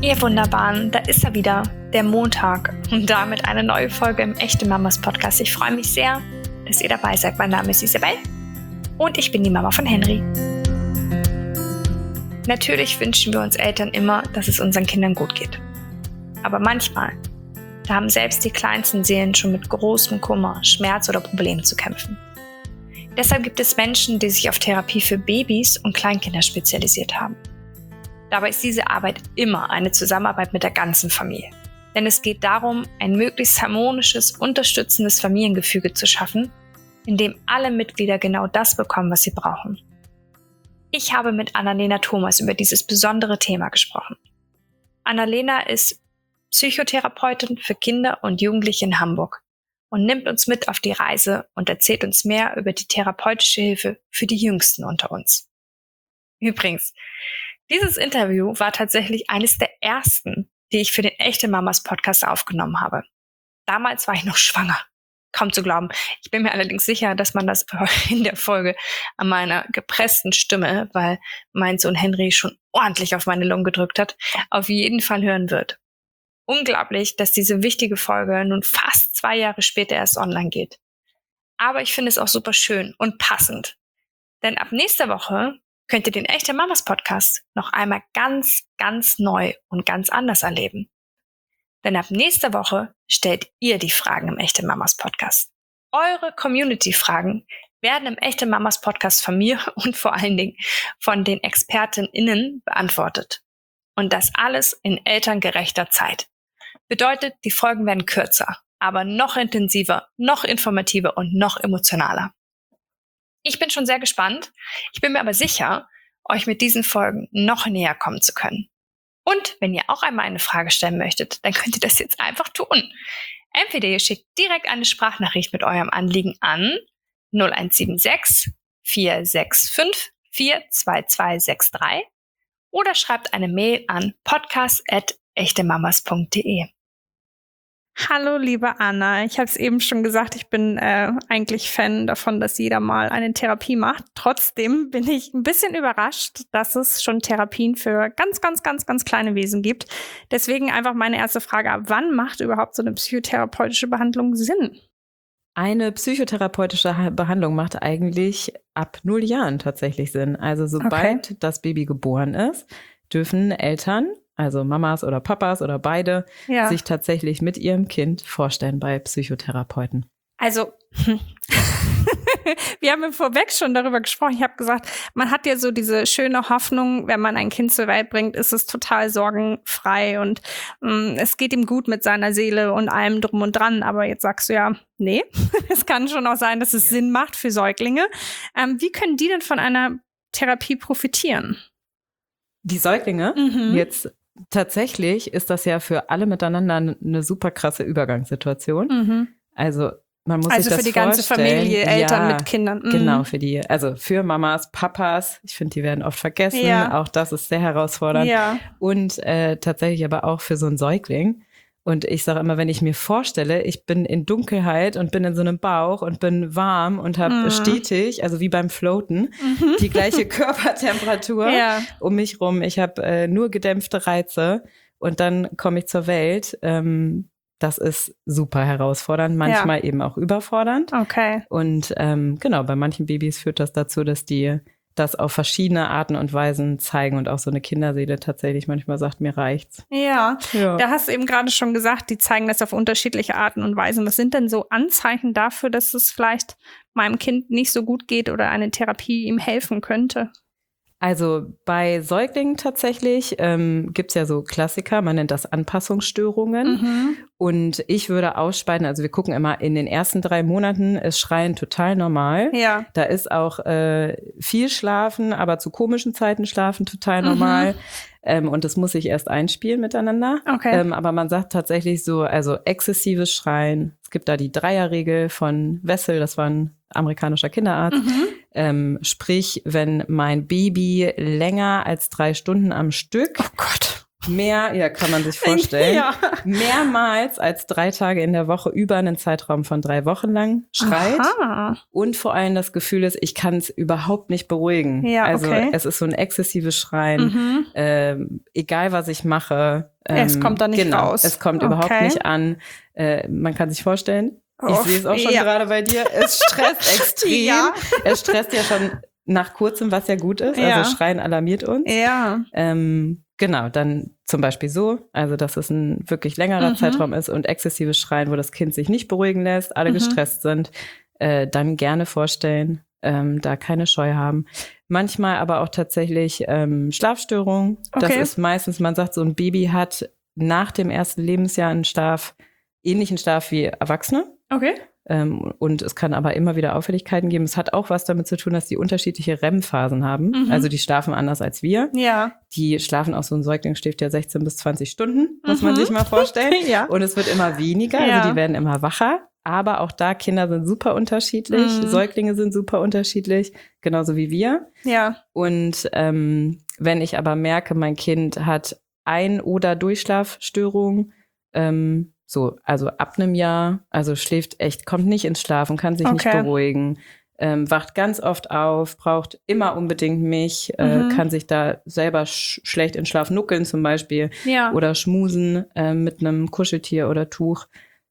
Ihr Wunderbaren, da ist er wieder, der Montag und damit eine neue Folge im Echte Mamas Podcast. Ich freue mich sehr, dass ihr dabei seid. Mein Name ist Isabel und ich bin die Mama von Henry. Natürlich wünschen wir uns Eltern immer, dass es unseren Kindern gut geht. Aber manchmal, da haben selbst die kleinsten Seelen schon mit großem Kummer, Schmerz oder Problemen zu kämpfen. Deshalb gibt es Menschen, die sich auf Therapie für Babys und Kleinkinder spezialisiert haben. Dabei ist diese Arbeit immer eine Zusammenarbeit mit der ganzen Familie. Denn es geht darum, ein möglichst harmonisches, unterstützendes Familiengefüge zu schaffen, in dem alle Mitglieder genau das bekommen, was sie brauchen. Ich habe mit Annalena Thomas über dieses besondere Thema gesprochen. Annalena ist Psychotherapeutin für Kinder und Jugendliche in Hamburg und nimmt uns mit auf die Reise und erzählt uns mehr über die therapeutische Hilfe für die Jüngsten unter uns. Übrigens, dieses Interview war tatsächlich eines der ersten, die ich für den Echte Mamas Podcast aufgenommen habe. Damals war ich noch schwanger. Kaum zu glauben. Ich bin mir allerdings sicher, dass man das in der Folge an meiner gepressten Stimme, weil mein Sohn Henry schon ordentlich auf meine Lungen gedrückt hat, auf jeden Fall hören wird. Unglaublich, dass diese wichtige Folge nun fast 2 Jahre später erst online geht. Aber ich finde es auch super schön und passend. Denn ab nächster Woche könnt ihr den Echte Mamas Podcast noch einmal ganz, ganz neu und ganz anders erleben. Denn ab nächster Woche stellt ihr die Fragen im Echte Mamas Podcast. Eure Community-Fragen werden im Echte Mamas Podcast von mir und vor allen Dingen von den ExpertInnen beantwortet. Und das alles in elterngerechter Zeit. Bedeutet, die Folgen werden kürzer, aber noch intensiver, noch informativer und noch emotionaler. Ich bin schon sehr gespannt. Ich bin mir aber sicher, euch mit diesen Folgen noch näher kommen zu können. Und wenn ihr auch einmal eine Frage stellen möchtet, dann könnt ihr das jetzt einfach tun. Entweder ihr schickt direkt eine Sprachnachricht mit eurem Anliegen an 0176 465 42263 oder schreibt eine Mail an podcast@echtemamas.de. Hallo, liebe Anna. Ich habe es eben schon gesagt, ich bin eigentlich Fan davon, dass jeder mal eine Therapie macht. Trotzdem bin ich ein bisschen überrascht, dass es schon Therapien für ganz, ganz, ganz, ganz kleine Wesen gibt. Deswegen einfach meine erste Frage: Wann macht überhaupt so eine psychotherapeutische Behandlung Sinn? Eine psychotherapeutische Behandlung macht eigentlich ab 0 Jahren tatsächlich Sinn. Also sobald das Baby geboren ist, dürfen Eltern, also Mamas oder Papas oder beide, sich tatsächlich mit ihrem Kind vorstellen bei Psychotherapeuten. Also, wir haben vorweg schon darüber gesprochen. Ich habe gesagt, man hat ja so diese schöne Hoffnung, wenn man ein Kind zur Welt bringt, ist es total sorgenfrei und es geht ihm gut mit seiner Seele und allem drum und dran. Aber jetzt sagst du ja, nee, es kann schon auch sein, dass es Sinn macht für Säuglinge. Wie können die denn von einer Therapie profitieren? Die Säuglinge jetzt tatsächlich ist das ja für alle miteinander eine super krasse Übergangssituation. Also man muss sich das für die vorstellen. Ganze Familie, Eltern mit Kindern. Genau, für Mamas, Papas. Ich finde, die werden oft vergessen. Auch das ist sehr herausfordernd. Und tatsächlich aber auch für so einen Säugling. Und ich sage immer, wenn ich mir vorstelle, ich bin in Dunkelheit und bin in so einem Bauch und bin warm und habe stetig, also wie beim Floaten, die gleiche Körpertemperatur um mich rum. Ich habe nur gedämpfte Reize und dann komme ich zur Welt. Das ist super herausfordernd, manchmal eben auch überfordernd. Okay. Und genau, bei manchen Babys führt das dazu, dass die das auf verschiedene Arten und Weisen zeigen und auch so eine Kinderseele tatsächlich manchmal sagt, mir reicht's. Ja, da hast du eben gerade schon gesagt, die zeigen das auf unterschiedliche Arten und Weisen. Was sind denn so Anzeichen dafür, dass es vielleicht meinem Kind nicht so gut geht oder eine Therapie ihm helfen könnte? Also bei Säuglingen tatsächlich gibt's ja so Klassiker, man nennt das Anpassungsstörungen. Und ich würde ausspalten, also wir gucken immer in den ersten 3 Monaten ist Schreien total normal. Da ist auch viel Schlafen, aber zu komischen Zeiten schlafen total normal. Und das muss sich erst einspielen miteinander. Aber man sagt tatsächlich so, also exzessives Schreien. Es gibt da die Dreierregel von Wessel, das war ein amerikanischer Kinderarzt. Sprich, wenn mein Baby länger als 3 Stunden am Stück kann man sich vorstellen, mehrmals als 3 Tage in der Woche über einen Zeitraum von 3 Wochen lang schreit. Aha. Und vor allem das Gefühl ist, ich kann es überhaupt nicht beruhigen. Ja, also es ist so ein exzessives Schreien, egal was ich mache. Es kommt da nicht raus. Es kommt überhaupt nicht an. Man kann sich vorstellen, ich sehe es auch schon gerade bei dir, es stresst extrem. Ja. Es stresst ja schon nach kurzem, was ja gut ist. Also Schreien alarmiert uns. Ja. Genau, dann zum Beispiel so, also dass es ein wirklich längerer Zeitraum ist und exzessives Schreien, wo das Kind sich nicht beruhigen lässt, alle gestresst sind, dann gerne vorstellen, da keine Scheu haben. Manchmal aber auch tatsächlich Schlafstörungen. Okay. Das ist meistens, man sagt, so ein Baby hat nach dem ersten Lebensjahr einen ähnlichen Schlaf wie Erwachsene. Okay. Und es kann aber immer wieder Auffälligkeiten geben. Es hat auch was damit zu tun, dass die unterschiedliche REM-Phasen haben. Also die schlafen anders als wir. Ja. Die schlafen auch, so ein Säugling schläft ja 16 bis 20 Stunden, muss man sich mal vorstellen. Ja. Und es wird immer weniger, also die werden immer wacher. Aber auch da, Kinder sind super unterschiedlich, Säuglinge sind super unterschiedlich, genauso wie wir. Ja. Und wenn ich aber merke, mein Kind hat Ein- oder Durchschlafstörungen, also ab einem Jahr, also schläft echt, kommt nicht ins Schlafen, kann sich nicht beruhigen, wacht ganz oft auf, braucht immer unbedingt mich, kann sich da selber schlecht in Schlaf nuckeln zum Beispiel oder schmusen mit einem Kuscheltier oder Tuch,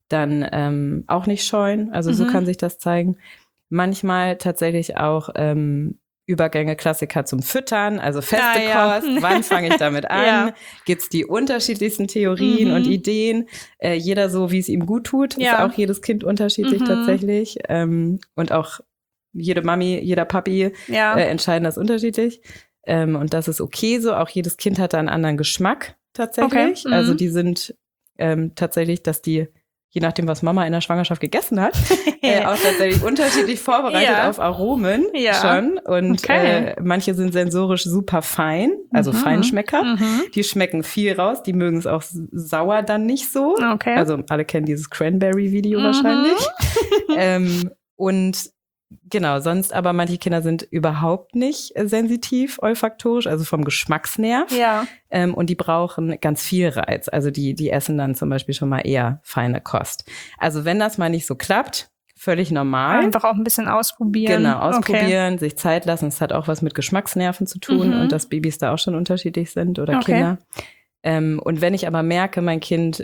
dann auch nicht scheuen. Also so kann sich das zeigen. Manchmal tatsächlich auch Übergänge, Klassiker zum Füttern, also feste Kost. Wann fange ich damit an? Gibt's die unterschiedlichsten Theorien und Ideen? Jeder so, wie es ihm gut tut. Ist auch jedes Kind unterschiedlich tatsächlich. Und auch jede Mami, jeder Papi entscheiden das unterschiedlich. Und das ist okay so. Auch jedes Kind hat da einen anderen Geschmack tatsächlich. Okay. Also die sind tatsächlich, dass die je nachdem, was Mama in der Schwangerschaft gegessen hat, auch tatsächlich unterschiedlich vorbereitet auf Aromen schon. Und manche sind sensorisch super fein, also Feinschmecker. Die schmecken viel raus, die mögen es auch sauer dann nicht so. Okay. Also alle kennen dieses Cranberry-Video wahrscheinlich. Und genau, sonst aber manche Kinder sind überhaupt nicht sensitiv olfaktorisch, also vom Geschmacksnerv. Ja. Und die brauchen ganz viel Reiz. Also die essen dann zum Beispiel schon mal eher feine Kost. Also wenn das mal nicht so klappt, völlig normal. Einfach auch ein bisschen ausprobieren. Genau, ausprobieren, sich Zeit lassen. Es hat auch was mit Geschmacksnerven zu tun und dass Babys da auch schon unterschiedlich sind oder Kinder. Und wenn ich aber merke, mein Kind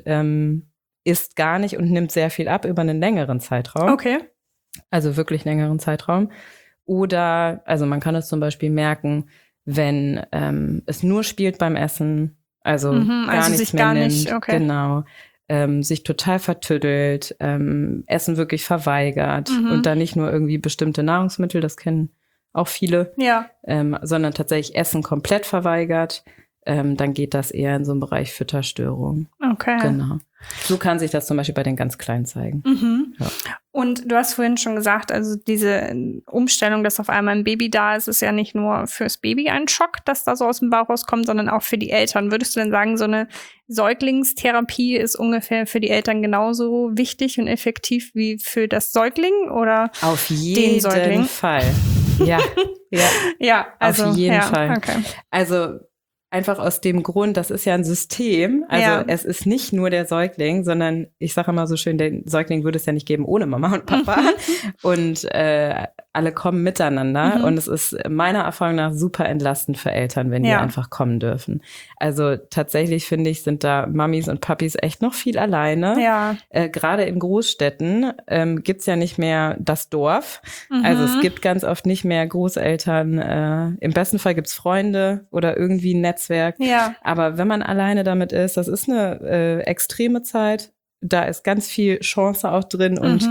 isst gar nicht und nimmt sehr viel ab über einen längeren Zeitraum. Okay. Also wirklich längeren Zeitraum. Oder, also man kann es zum Beispiel merken, wenn es nur spielt beim Essen, also gar nichts mehr nimmt, genau, sich total vertüddelt, Essen wirklich verweigert und dann nicht nur irgendwie bestimmte Nahrungsmittel, das kennen auch viele, sondern tatsächlich Essen komplett verweigert, dann geht das eher in so einen Bereich Fütterstörung. Okay. Genau. So kann sich das zum Beispiel bei den ganz Kleinen zeigen. Ja. Und du hast vorhin schon gesagt, also diese Umstellung, dass auf einmal ein Baby da ist, ist ja nicht nur fürs Baby ein Schock, dass da so aus dem Bauch rauskommt, sondern auch für die Eltern. Würdest du denn sagen, so eine Säuglingstherapie ist ungefähr für die Eltern genauso wichtig und effektiv wie für das Säugling oder auf jeden Fall. Ja, also, auf jeden Fall. Okay. Also einfach aus dem Grund, das ist ja ein System. Also es ist nicht nur der Säugling, sondern ich sage immer so schön, der Säugling würde es ja nicht geben ohne Mama und Papa. Und alle kommen miteinander. Und es ist meiner Erfahrung nach super entlastend für Eltern, wenn die einfach kommen dürfen. Also tatsächlich finde ich, sind da Mamis und Papis echt noch viel alleine. Ja. Gerade in Großstädten gibt's ja nicht mehr das Dorf. Also es gibt ganz oft nicht mehr Großeltern. Im besten Fall gibt's Freunde oder irgendwie ein Netzwerk. Ja. Aber wenn man alleine damit ist, das ist eine extreme Zeit. Da ist ganz viel Chance auch drin und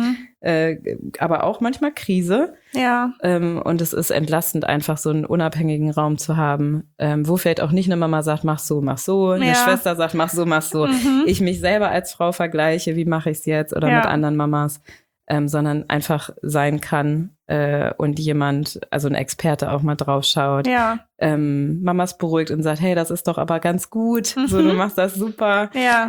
aber auch manchmal Krise. Ja. Und es ist entlastend, einfach so einen unabhängigen Raum zu haben, wo vielleicht auch nicht eine Mama sagt, mach so, eine Schwester sagt, mach so. Ich mich selber als Frau vergleiche, wie mache ich es jetzt oder mit anderen Mamas, sondern einfach sein kann und jemand, also ein Experte auch mal drauf schaut. Ja. Mamas beruhigt und sagt, hey, das ist doch aber ganz gut, so du machst das super. Ja.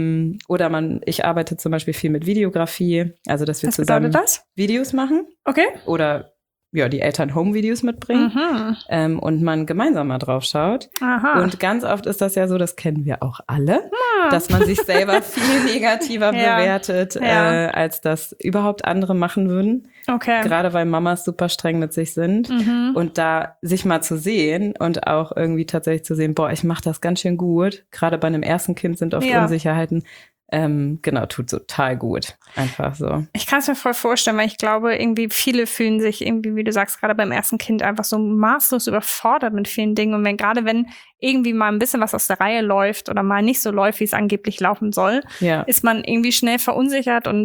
Oder ich arbeite zum Beispiel viel mit Videografie, also dass wir zusammen Videos machen. Okay. Oder die Eltern Home-Videos mitbringen und man gemeinsam mal drauf schaut. Aha. Und ganz oft ist das ja so, das kennen wir auch alle, dass man sich selber viel negativer bewertet, als das überhaupt andere machen würden. Okay. Gerade weil Mamas super streng mit sich sind. Und da sich mal zu sehen und auch irgendwie tatsächlich zu sehen, boah, ich mache das ganz schön gut. Gerade bei einem ersten Kind sind oft Unsicherheiten. Tut total gut. Einfach so. Ich kann es mir voll vorstellen, weil ich glaube, irgendwie viele fühlen sich irgendwie, wie du sagst, gerade beim ersten Kind einfach so maßlos überfordert mit vielen Dingen. Und wenn irgendwie mal ein bisschen was aus der Reihe läuft oder mal nicht so läuft, wie es angeblich laufen soll, ist man irgendwie schnell verunsichert und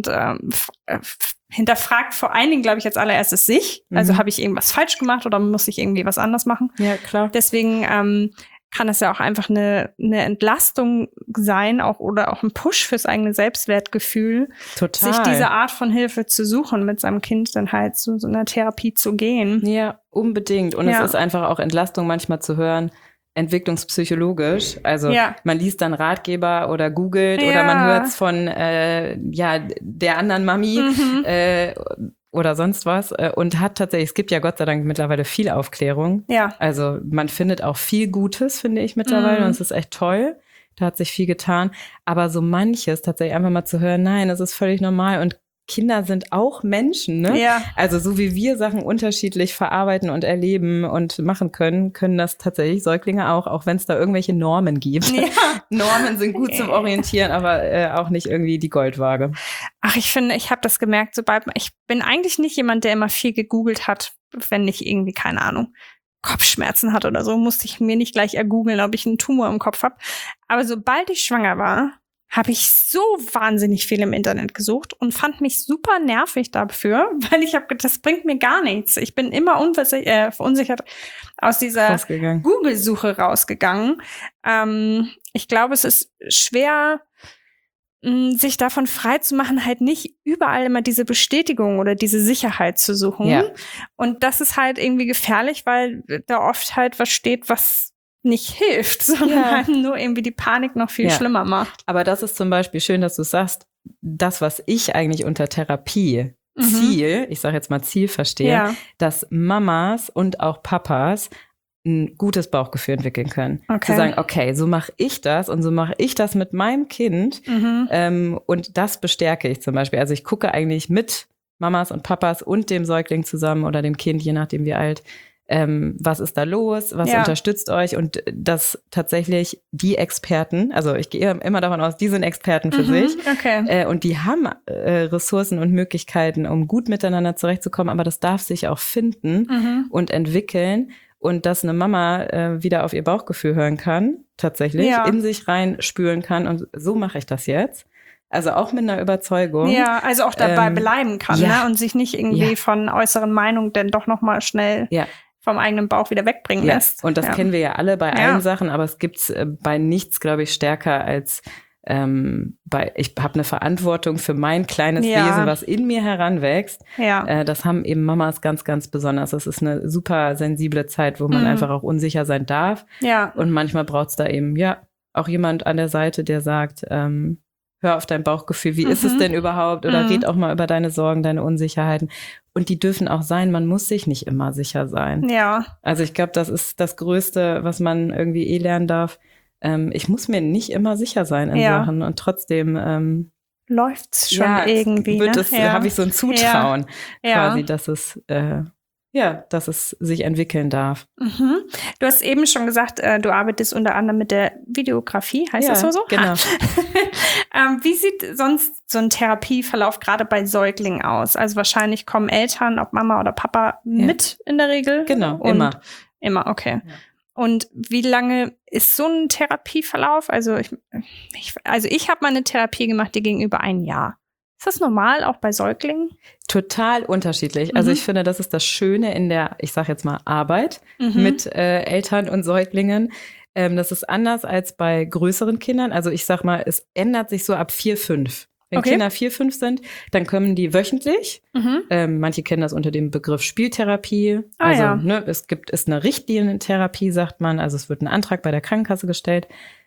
hinterfragt vor allen Dingen, glaube ich, als allererstes sich. Also habe ich irgendwas falsch gemacht oder muss ich irgendwie was anders machen? Ja, klar. Deswegen kann das ja auch einfach eine Entlastung sein, oder auch ein Push fürs eigene Selbstwertgefühl, total, sich diese Art von Hilfe zu suchen, mit seinem Kind dann halt zu so einer Therapie zu gehen. Ja, unbedingt. Und es ist einfach auch Entlastung manchmal zu hören, entwicklungspsychologisch. Also man liest dann Ratgeber oder googelt oder man hört es von der anderen Mami oder sonst was und hat tatsächlich, es gibt ja Gott sei Dank mittlerweile viel Aufklärung. Ja. Also man findet auch viel Gutes, finde ich mittlerweile, und es ist echt toll. Da hat sich viel getan. Aber so manches tatsächlich einfach mal zu hören, nein, das ist völlig normal und Kinder sind auch Menschen, ne? Ja. Also so wie wir Sachen unterschiedlich verarbeiten und erleben und machen können das tatsächlich Säuglinge auch wenn es da irgendwelche Normen gibt. Ja. Normen sind gut zum Orientieren, aber auch nicht irgendwie die Goldwaage. Ach, ich finde, ich habe das gemerkt, ich bin eigentlich nicht jemand, der immer viel gegoogelt hat, wenn ich irgendwie, keine Ahnung, Kopfschmerzen hat oder so, musste ich mir nicht gleich ergoogeln, ob ich einen Tumor im Kopf habe. Aber sobald ich schwanger war, habe ich so wahnsinnig viel im Internet gesucht und fand mich super nervig dafür, weil ich habe gedacht, das bringt mir gar nichts. Ich bin immer verunsichert aus dieser Google-Suche rausgegangen. Ich glaube, es ist schwer, sich davon frei zu machen, halt nicht überall immer diese Bestätigung oder diese Sicherheit zu suchen. Ja. Und das ist halt irgendwie gefährlich, weil da oft halt was steht, was nicht hilft, sondern halt nur irgendwie die Panik noch viel schlimmer macht. Aber das ist zum Beispiel schön, dass du sagst, das, was ich eigentlich unter Therapie ich sage jetzt mal Ziel verstehe, dass Mamas und auch Papas ein gutes Bauchgefühl entwickeln können. Okay. Zu sagen, okay, so mache ich das und so mache ich das mit meinem Kind und das bestärke ich zum Beispiel. Also ich gucke eigentlich mit Mamas und Papas und dem Säugling zusammen oder dem Kind, je nachdem wie alt, was ist da los, was unterstützt euch und dass tatsächlich die Experten, also ich gehe immer davon aus, die sind Experten für sich und die haben Ressourcen und Möglichkeiten, um gut miteinander zurechtzukommen, aber das darf sich auch finden und entwickeln und dass eine Mama wieder auf ihr Bauchgefühl hören kann, tatsächlich in sich rein spüren kann und so mache ich das jetzt. Also auch mit einer Überzeugung. Ja, also auch dabei bleiben kann ne? Und sich nicht irgendwie von äußeren Meinungen dann doch nochmal schnell vom eigenen Bauch wieder wegbringen lässt. Und das kennen wir ja alle bei allen Sachen, aber es gibt's bei nichts, glaube ich, stärker als ich habe eine Verantwortung für mein kleines Wesen, was in mir heranwächst. Ja. Das haben eben Mamas ganz, ganz besonders. Das ist eine super sensible Zeit, wo man einfach auch unsicher sein darf. Ja. Und manchmal braucht's da eben auch jemand an der Seite, der sagt, hör auf dein Bauchgefühl, wie ist es denn überhaupt? Oder red auch mal über deine Sorgen, deine Unsicherheiten. Und die dürfen auch sein, man muss sich nicht immer sicher sein. Ja. Also ich glaube, das ist das Größte, was man irgendwie lernen darf. Ich muss mir nicht immer sicher sein in Sachen und trotzdem läuft's schon irgendwie. Habe ich so ein Zutrauen quasi, dass es dass es sich entwickeln darf. Du hast eben schon gesagt, du arbeitest unter anderem mit der Videografie, heißt das so? Genau. Wie sieht sonst so ein Therapieverlauf gerade bei Säuglingen aus? Also wahrscheinlich kommen Eltern, ob Mama oder Papa, mit in der Regel? Genau, immer. Immer, okay. Ja. Und wie lange ist so ein Therapieverlauf? Also ich habe meine Therapie gemacht, die ging über ein Jahr. Ist das normal, auch bei Säuglingen? Total unterschiedlich. Also ich finde, das ist das Schöne in der, ich sage jetzt mal, Arbeit mit Eltern und Säuglingen. Das ist anders als bei größeren Kindern. Also ich sag mal, es ändert sich so ab 4, 5. Wenn Kinder 4, 5 sind, dann kommen die wöchentlich. Manche kennen das unter dem Begriff Spieltherapie. Ist eine Richtlinientherapie, sagt man. Also es wird ein Antrag bei der Krankenkasse gestellt.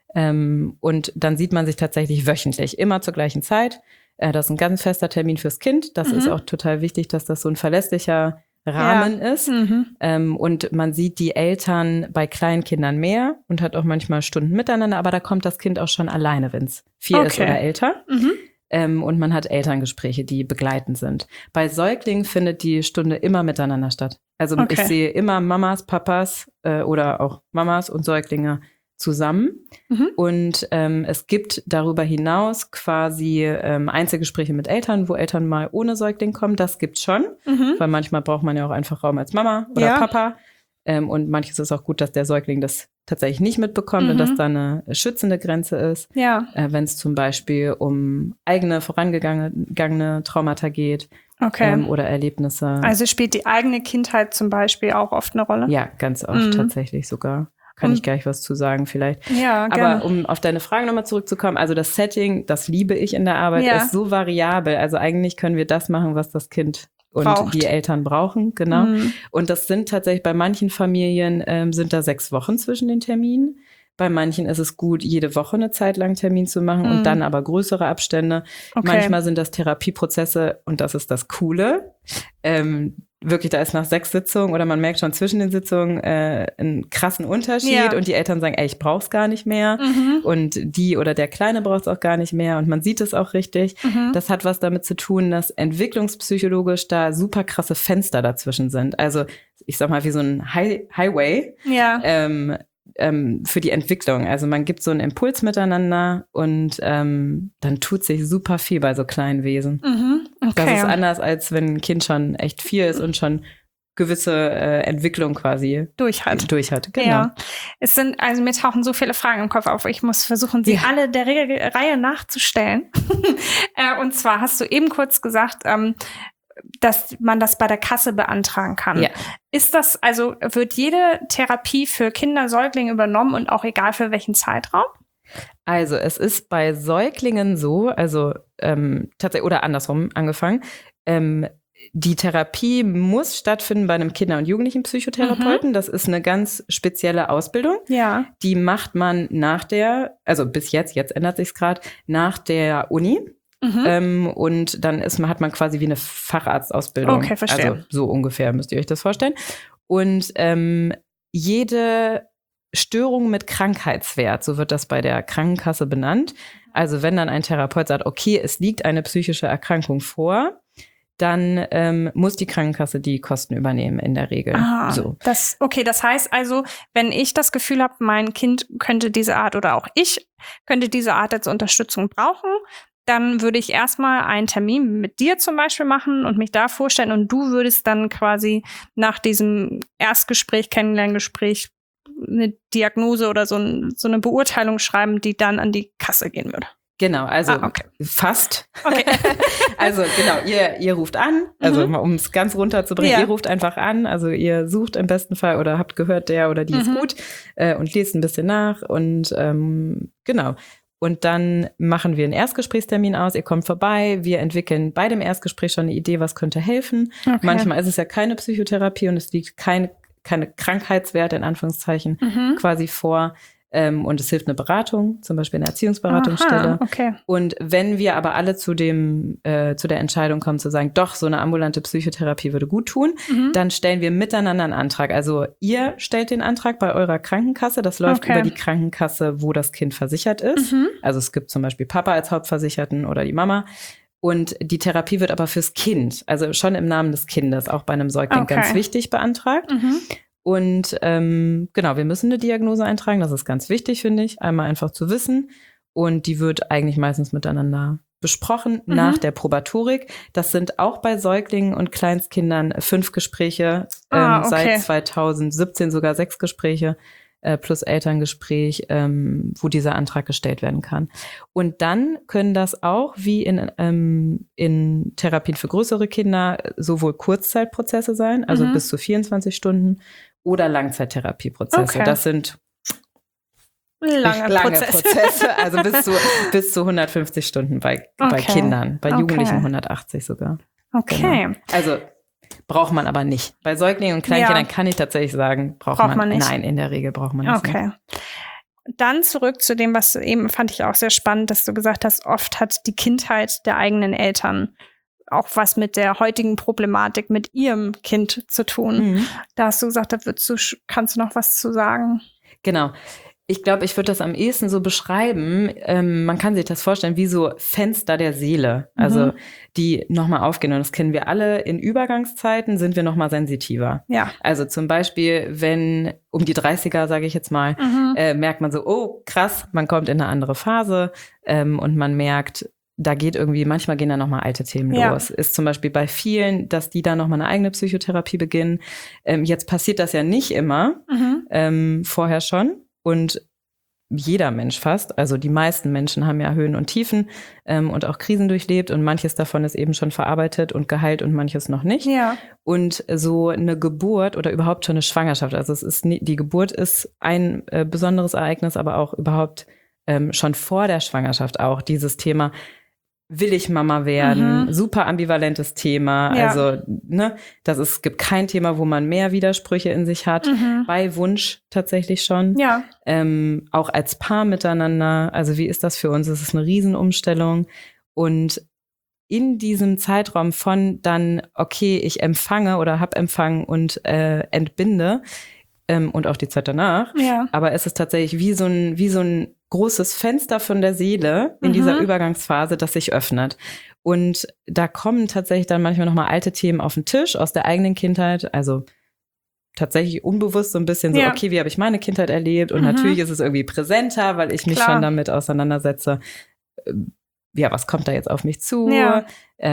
Und dann sieht man sich tatsächlich wöchentlich, immer zur gleichen Zeit. Das ist ein ganz fester Termin fürs Kind. Das ist auch total wichtig, dass das so ein verlässlicher Rahmen ist. Und man sieht die Eltern bei kleinen Kindern mehr und hat auch manchmal Stunden miteinander, aber da kommt das Kind auch schon alleine, wenn es 4 ist oder älter. Und man hat Elterngespräche, die begleitend sind. Bei Säuglingen findet die Stunde immer miteinander statt. Also ich sehe immer Mamas, Papas oder auch Mamas und Säuglinge zusammen. Und es gibt darüber hinaus quasi Einzelgespräche mit Eltern, wo Eltern mal ohne Säugling kommen. Das gibt's schon, weil manchmal braucht man ja auch einfach Raum als Mama oder Papa. Und manches ist auch gut, dass der Säugling das tatsächlich nicht mitbekommt und dass da eine schützende Grenze ist. Wenn es zum Beispiel um eigene vorangegangene Traumata geht oder Erlebnisse. Also spielt die eigene Kindheit zum Beispiel auch oft eine Rolle? Ja, ganz oft tatsächlich sogar. Kann ich gleich was zu sagen vielleicht. Ja, gerne. Aber um auf deine Frage nochmal zurückzukommen, also das Setting, das liebe ich in der Arbeit, ist so variabel. Also eigentlich können wir das machen, was das Kind und die Eltern brauchen, genau. Und das sind tatsächlich bei manchen Familien sind da 6 Wochen zwischen den Terminen. Bei manchen ist es gut, jede Woche eine Zeit lang einen Termin zu machen und dann aber größere Abstände. Manchmal sind das Therapieprozesse und das ist das Coole. Wirklich, da ist nach 6 Sitzungen oder man merkt schon zwischen den Sitzungen einen krassen Unterschied und die Eltern sagen, ey, ich brauch's gar nicht mehr und die oder der Kleine braucht's auch gar nicht mehr und man sieht es auch richtig. Das hat was damit zu tun, dass entwicklungspsychologisch da super krasse Fenster dazwischen sind. Also ich sag mal, wie so ein Highway für die Entwicklung. Also man gibt so einen Impuls miteinander und dann tut sich super viel bei so kleinen Wesen. Das ist anders, als wenn ein Kind schon echt 4 ist und schon gewisse Entwicklung quasi durch hat. Genau. Ja. Es sind, also mir tauchen so viele Fragen im Kopf auf. Ich muss versuchen, sie alle der Reihe nachzustellen. Und zwar hast du eben kurz gesagt, dass man das bei der Kasse beantragen kann. Ist das, also wird jede Therapie für Kinder, Säuglinge übernommen und auch egal für welchen Zeitraum? Also es ist bei Säuglingen so, also tatsächlich oder andersrum angefangen, die Therapie muss stattfinden bei einem Kinder- und Jugendlichen-Psychotherapeuten. Das ist eine ganz spezielle Ausbildung. Die macht man also bis jetzt ändert sich's gerade, nach der Uni. Und dann hat man quasi wie eine Facharztausbildung. Okay, verstehe. Also so ungefähr müsst ihr euch das vorstellen. Und jede Störung mit Krankheitswert, so wird das bei der Krankenkasse benannt. Also wenn dann ein Therapeut sagt, okay, es liegt eine psychische Erkrankung vor, dann muss die Krankenkasse die Kosten übernehmen in der Regel. So. Das heißt also, wenn ich das Gefühl habe, mein Kind könnte diese Art oder auch ich könnte diese Art als Unterstützung brauchen, dann würde ich erstmal einen Termin mit dir zum Beispiel machen und mich da vorstellen und du würdest dann quasi nach diesem Erstgespräch, Kennenlerngespräch eine Diagnose oder so eine Beurteilung schreiben, die dann an die Kasse gehen würde. Genau, also fast. Okay. Also genau, ihr ruft an, also um es ganz runterzubringen, ihr ruft einfach an, also ihr sucht im besten Fall oder habt gehört, der oder die ist gut und lest ein bisschen nach und genau. Und dann machen wir einen Erstgesprächstermin aus, ihr kommt vorbei, wir entwickeln bei dem Erstgespräch schon eine Idee, was könnte helfen. Manchmal ist es ja keine Psychotherapie und es liegt keine Krankheitswerte in Anführungszeichen quasi vor. Und es hilft eine Beratung, zum Beispiel eine Erziehungsberatungsstelle. Und wenn wir aber alle zu der Entscheidung kommen, zu sagen, doch, so eine ambulante Psychotherapie würde gut tun, dann stellen wir miteinander einen Antrag. Also ihr stellt den Antrag bei eurer Krankenkasse. Das läuft über die Krankenkasse, wo das Kind versichert ist. Also es gibt zum Beispiel Papa als Hauptversicherten oder die Mama. Und die Therapie wird aber fürs Kind, also schon im Namen des Kindes, auch bei einem Säugling ganz wichtig beantragt. Und genau, wir müssen eine Diagnose eintragen, das ist ganz wichtig, finde ich, einmal einfach zu wissen. Und die wird eigentlich meistens miteinander besprochen nach der Probatorik. Das sind auch bei Säuglingen und Kleinstkindern 5 Gespräche, seit 2017 sogar 6 Gespräche plus Elterngespräch, wo dieser Antrag gestellt werden kann. Und dann können das auch, wie in Therapien für größere Kinder, sowohl Kurzzeitprozesse sein, also bis zu 24 Stunden, oder Langzeittherapieprozesse. Das sind lange Prozesse, also bis zu 150 Stunden bei Kindern, bei Jugendlichen 180 sogar. Genau. Also braucht man aber nicht. Bei Säuglingen und Kleinkindern kann ich tatsächlich sagen, braucht man nicht. Nein, in der Regel braucht man das nicht. Dann zurück zu dem, was eben fand ich auch sehr spannend, dass du gesagt hast, oft hat die Kindheit der eigenen Eltern auch was mit der heutigen Problematik mit ihrem Kind zu tun. Da hast du gesagt, kannst du noch was zu sagen? Genau. Ich glaube, ich würde das am ehesten so beschreiben, man kann sich das vorstellen wie so Fenster der Seele, also die nochmal aufgehen. Und das kennen wir alle, in Übergangszeiten sind wir nochmal sensitiver. Ja. Also zum Beispiel, wenn um die 30er, sage ich jetzt mal, merkt man so, oh krass, man kommt in eine andere Phase und man merkt, da geht irgendwie, manchmal gehen da nochmal alte Themen los. Ist zum Beispiel bei vielen, dass die da nochmal eine eigene Psychotherapie beginnen. Jetzt passiert das ja nicht immer, vorher schon. Und jeder Mensch fast, also die meisten Menschen haben ja Höhen und Tiefen und auch Krisen durchlebt und manches davon ist eben schon verarbeitet und geheilt und manches noch nicht. Ja. Und so eine Geburt oder überhaupt schon eine Schwangerschaft, also die Geburt ist ein besonderes Ereignis, aber auch überhaupt schon vor der Schwangerschaft auch dieses Thema, will ich Mama werden? Super ambivalentes Thema. Ja. Also, es gibt kein Thema, wo man mehr Widersprüche in sich hat. Bei Wunsch tatsächlich schon. Ja. Auch als Paar miteinander. Also, wie ist das für uns? Es ist eine Riesenumstellung. Und in diesem Zeitraum von dann, okay, ich empfange oder habe empfangen und entbinde, und auch die Zeit danach. Ja. Aber es ist tatsächlich wie so ein großes Fenster von der Seele in dieser Übergangsphase, das sich öffnet. Und da kommen tatsächlich dann manchmal nochmal alte Themen auf den Tisch aus der eigenen Kindheit. Also tatsächlich unbewusst so ein bisschen so, okay, wie habe ich meine Kindheit erlebt? Und natürlich ist es irgendwie präsenter, weil ich mich schon damit auseinandersetze. Ja, was kommt da jetzt auf mich zu? Ja.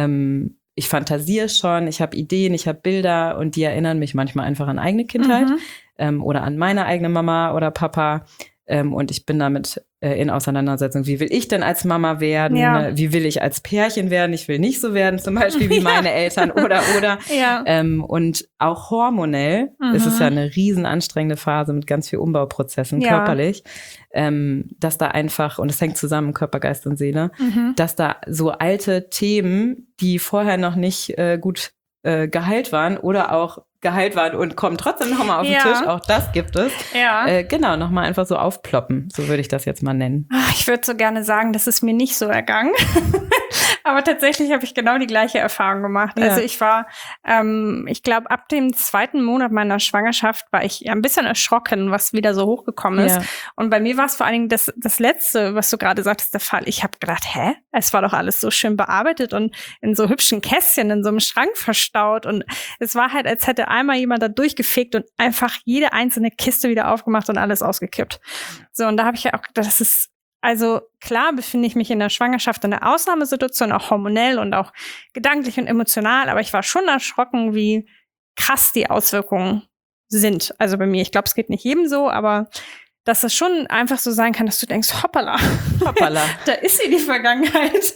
Ich fantasiere schon, ich habe Ideen, ich habe Bilder und die erinnern mich manchmal einfach an eigene Kindheit oder an meine eigene Mama oder Papa. Und ich bin damit in Auseinandersetzung. Wie will ich denn als Mama werden? Ja. Wie will ich als Pärchen werden? Ich will nicht so werden, zum Beispiel wie meine Eltern oder. Ja. Und auch hormonell ist es ja eine riesen anstrengende Phase mit ganz viel Umbauprozessen körperlich, dass da einfach, und es hängt zusammen, Körper, Geist und Seele, dass da so alte Themen, die vorher noch nicht gut geheilt waren oder auch geheilt waren und kommen trotzdem nochmal auf den Tisch, auch das gibt es. Ja. Genau, nochmal einfach so aufploppen, so würde ich das jetzt mal nennen. Ich würde so gerne sagen, das ist mir nicht so ergangen. Aber tatsächlich habe ich genau die gleiche Erfahrung gemacht. Also ich war, ich glaube, ab dem 2. Monat meiner Schwangerschaft war ich ein bisschen erschrocken, was wieder so hochgekommen ist. Ja. Und bei mir war es vor allen Dingen das Letzte, was du gerade sagtest, der Fall. Ich habe gedacht, es war doch alles so schön bearbeitet und in so hübschen Kästchen in so einem Schrank verstaut. Und es war halt, als hätte einmal jemand da durchgefegt und einfach jede einzelne Kiste wieder aufgemacht und alles ausgekippt. So, und da habe ich ja auch gedacht, das ist, also klar befinde ich mich in der Schwangerschaft in einer Ausnahmesituation, auch hormonell und auch gedanklich und emotional, aber ich war schon erschrocken, wie krass die Auswirkungen sind. Also bei mir, ich glaube, es geht nicht jedem so, aber dass es schon einfach so sein kann, dass du denkst, hoppala, da ist sie die Vergangenheit.